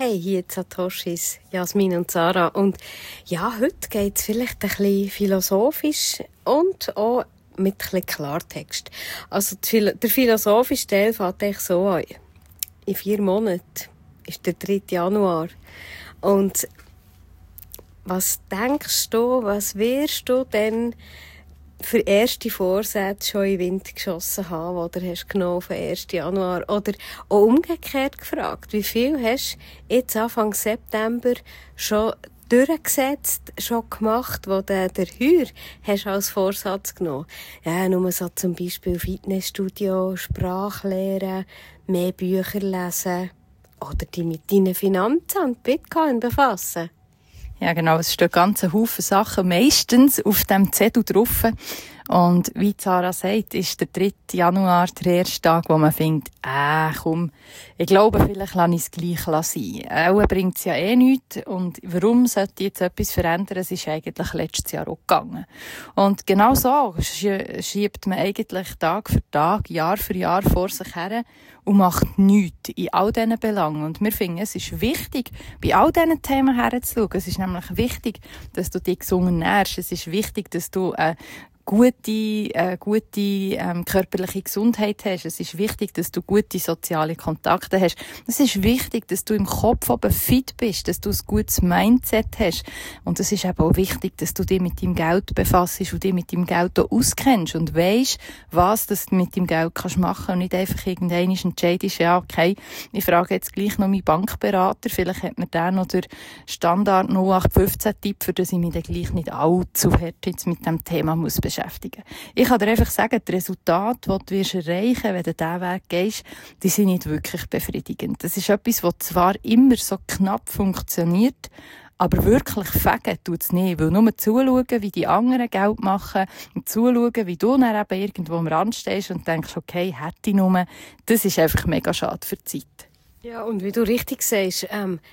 Hey, hier die Satoshis, Jasmin und Sarah. Und ja, heute geht es vielleicht ein bisschen philosophisch und auch mit ein bisschen Klartext. Also der philosophische Teil fängt eigentlich so an. In 4 Monaten ist der 3. Januar. Und was denkst du, was wirst du denn für erste Vorsätze schon in den Wind geschossen haben, oder hast du genommen für 1. Januar? Oder auch umgekehrt gefragt, wie viel hast du jetzt Anfang September schon durchgesetzt, schon gemacht, wo du der Heuer hast als Vorsatz genommen? Ja, nur so zum Beispiel Fitnessstudio, Sprachlehre, mehr Bücher lesen oder dich mit deinen Finanzen und Bitcoin befassen. Ja, genau. Es stehen ganz Haufen Sachen meistens auf dem Zettel drauf. Und wie Sarah sagt, ist der 3. Januar der erste Tag, wo man findet, komm, ich glaube, vielleicht lasse ich es gleich sein. Auch bringt es ja nichts. Und warum sollte jetzt etwas verändern? Es ist eigentlich letztes Jahr auch gegangen. Und genau so schiebt man eigentlich Tag für Tag, Jahr für Jahr vor sich her und macht nichts in all diesen Belangen. Und wir finden, es ist wichtig, bei all diesen Themen herzuschauen. Es ist nämlich wichtig, dass du dich gesund ernährst. Es ist wichtig, dass du gute körperliche Gesundheit hast. Es ist wichtig, dass du gute soziale Kontakte hast. Es ist wichtig, dass du im Kopf oben fit bist, dass du ein gutes Mindset hast. Und es ist eben auch wichtig, dass du dich mit deinem Geld befasst und dich mit deinem Geld auch auskennst und weisst, was du mit deinem Geld kannst machen und nicht einfach irgendwann entscheidest, ja, okay, ich frage jetzt gleich noch meinen Bankberater, vielleicht hat mir der noch der Standard 0815-Tipp, für das ich mich dann gleich nicht allzu hart jetzt mit dem Thema muss beschäftigen. Ich kann dir einfach sagen, die Resultate, die du erreichen wirst, wenn du diesen Weg gehst, die sind nicht wirklich befriedigend. Das ist etwas, das zwar immer so knapp funktioniert, aber wirklich fegen tut es nicht. Weil nur zuschauen, wie die anderen Geld machen und zuschauen, wie du dann eben irgendwo am Rand stehst und denkst, okay, hätte ich nur, das ist einfach mega schade für die Zeit. Ja, und wie du richtig sagst,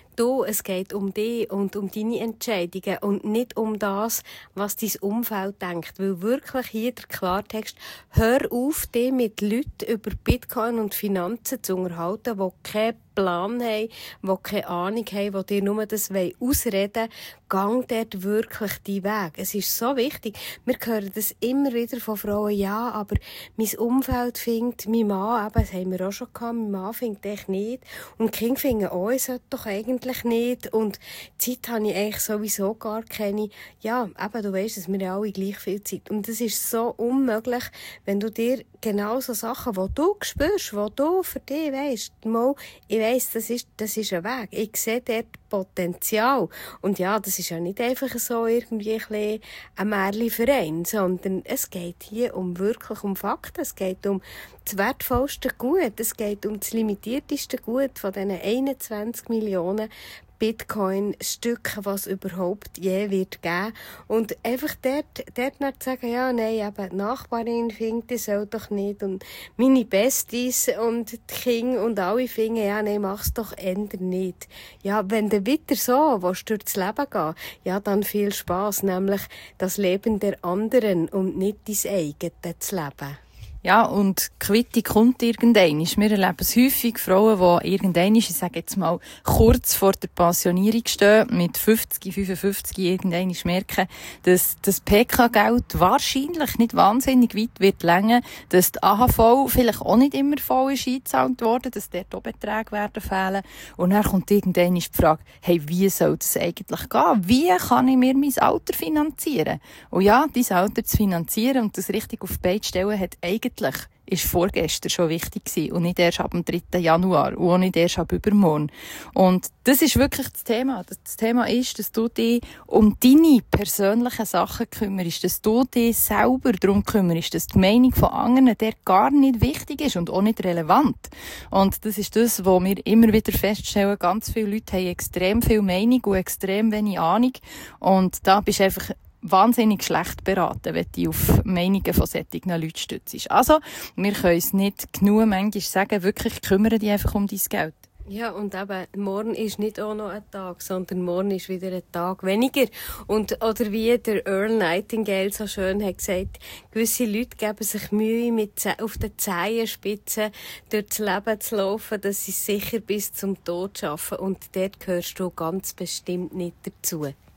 es geht um dich und um deine Entscheidungen und nicht um das, was dein Umfeld denkt. Weil wirklich hier der Klartext, hör auf, dich mit Leuten über Bitcoin und Finanzen zu unterhalten, die keinen Plan haben, die keine Ahnung haben, die dir nur das ausreden wollen. Gang dort wirklich deinen Weg. Es ist so wichtig. Wir hören das immer wieder von Frauen, ja, aber mein Umfeld findet, mein Mann, eben, das haben wir auch schon gehabt, mein Mann findet echt nicht. Und die Kinder finden, ich sollte doch eigentlich nicht. Und Zeit habe ich eigentlich sowieso gar keine. Ja, eben, du weisst, dass wir alle gleich viel Zeit. Und das ist so unmöglich, wenn du dir genau so Sachen, die du spürst, die du für dich weisst, mal, ich weiss, das ist ein Weg. Ich sehe dort Potenzial. Und ja, das ist ja nicht einfach so irgendwie ein Märchenverein, sondern es geht hier wirklich um Fakten. Es geht um das wertvollste Gut. Es geht um das limitierteste Gut von diesen 21 Millionen Bitcoin-Stücken, was überhaupt je wird geben. Und einfach dort nicht sagen, ja, nein, eben die Nachbarin findet, das soll doch nicht. Und meine Besties und die Kinder und alle finden, ja, nein, mach's doch änder nicht. Ja, wenn du wieder so willst durchs Leben gehen, ja, dann viel Spass, nämlich das Leben der anderen und nicht dein eigenes zu leben. Ja, und die Quitte kommt irgendwann. Wir erleben es häufig, Frauen, die irgendwann, ich sage jetzt mal, kurz vor der Pensionierung stehen, mit 50, 55 irgendwann merken, dass das PK-Geld wahrscheinlich nicht wahnsinnig weit wird länger, dass die AHV vielleicht auch nicht immer voll ist eingezahlt worden, dass dort auch Beträge werden fehlen. Und dann kommt irgendwann die Frage, hey, wie soll das eigentlich gehen? Wie kann ich mir mein Alter finanzieren? Und ja, dein Alter zu finanzieren und das richtig auf die Beine zu stellen, hat eigentlich ist vorgestern schon wichtig gewesen und nicht erst ab dem 3. Januar und auch nicht erst ab übermorgen. Und das ist wirklich das Thema. Das Thema ist, dass du dich um deine persönlichen Sachen kümmerst, dass du dich selber darum kümmerst, dass die Meinung von anderen der gar nicht wichtig ist und auch nicht relevant. Und das ist das, was wir immer wieder feststellen. Ganz viele Leute haben extrem viel Meinung und extrem wenig Ahnung. Und da bist du einfach wahnsinnig schlecht beraten, wenn du auf Meinungen von solchen Leuten stützt. Also, wir können es nicht genug manchmal sagen, wirklich kümmere dich einfach um dein Geld. Ja, und eben, morgen ist nicht auch noch ein Tag, sondern morgen ist wieder ein Tag weniger. Oder wie der Earl Nightingale so schön hat gesagt, gewisse Leute geben sich Mühe, auf den Zehenspitzen durchs Leben zu laufen, dass sie sicher bis zum Tod schaffen. Und dort gehörst du ganz bestimmt nicht dazu.